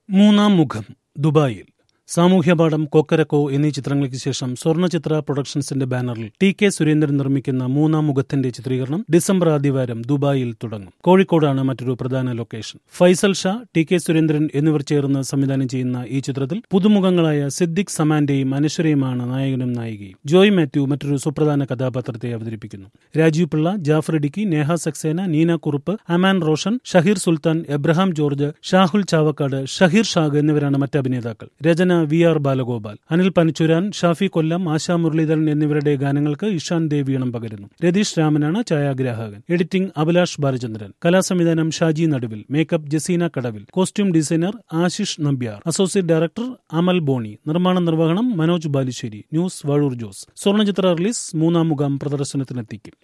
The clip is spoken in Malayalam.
മൂന്നാം മുഖം ദുബായിൽ സാമൂഹ്യപാഠം, കൊക്കരക്കോ എന്നീ ചിത്രങ്ങൾക്ക് ശേഷം സ്വർണ്ണചിത്ര പ്രൊഡക്ഷൻസിന്റെ ബാനറിൽ ടി.കെ. സുരേന്ദ്രൻ നിർമ്മിക്കുന്ന മൂന്നാം മുഖത്തിന്റെ ചിത്രീകരണം ഡിസംബർ ആദ്യവാരം ദുബായിൽ തുടങ്ങും. കോഴിക്കോടാണ് മറ്റൊരു പ്രധാന ലൊക്കേഷൻ. ഫൈസൽ ഷാ, ടി.കെ. സുരേന്ദ്രൻ എന്നിവർ ചേർന്ന് സംവിധാനം ചെയ്യുന്ന ഈ ചിത്രത്തിൽ പുതുമുഖങ്ങളായ സിദ്ദിഖ് സമാന്റെയും അനശ്വരയുമാണ് നായകനും നായികയും. ജോയ് മാത്യു മറ്റൊരു സുപ്രധാന കഥാപാത്രത്തെ അവതരിപ്പിക്കുന്നു. രാജീവ് പിള്ള, ജാഫർ ഇടുക്കി, നേഹ സക്സേന, നീന കുറുപ്പ്, അമാൻ റോഷൻ, ഷഹീർ സുൽത്താൻ, എബ്രഹാം ജോർജ്, ഷാഹുൽ ചാവക്കാട്, ഷഹീർ ഷാഗ് എന്നിവരാണ് മറ്റ് അഭിനേതാക്കൾ. രചന വി.ആർ. ബാലഗോപാൽ, അനിൽ പനച്ചൂരാൻ, ഷാഫി കൊല്ലം, ആശാ മുരളീധരൻ എന്നിവരുടെ ഗാനങ്ങൾക്ക് ഇഷാൻ ദേവ് ഈണം പകരുന്നു. രതീഷ് രാമനാണ് ഛായാഗ്രാഹകൻ. എഡിറ്റിംഗ് അഭിലാഷ് ബാലചന്ദ്രൻ. കലാസംവിധാനം Shaji Naduvil. Makeup Jaseena Kadavil. Costume designer Ashish Nambiar. Associate director Amal Boney. നിർമ്മാണ നിർവഹണം മനോജ് ബാലുശ്ശേരി. ന്യൂസ് വഴൂർ ജോസ്. സ്വർണ്ണചിത്ര റിലീസ് മൂന്നാം മുഖം പ്രദർശനത്തിനെത്തിക്കും.